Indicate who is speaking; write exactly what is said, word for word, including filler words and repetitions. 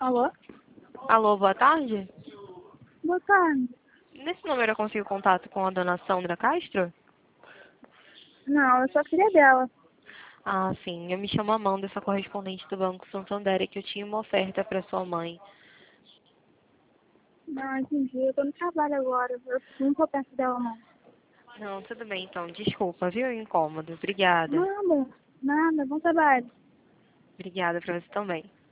Speaker 1: Alô?
Speaker 2: Alô, boa tarde.
Speaker 1: Boa tarde.
Speaker 2: Nesse número eu consigo contato com a dona Sandra Castro?
Speaker 1: Não, eu sou a filha dela.
Speaker 2: Ah, sim. Eu me chamo Amanda, sou correspondente do Banco Santander e que eu tinha uma oferta para sua mãe.
Speaker 1: Não, entendi. Eu tô no trabalho agora. Eu não tô perto dela, não.
Speaker 2: Não, tudo bem então. Desculpa, viu? Incômodo. Obrigada.
Speaker 1: Nada, nada. Bom trabalho.
Speaker 2: Obrigada para você também.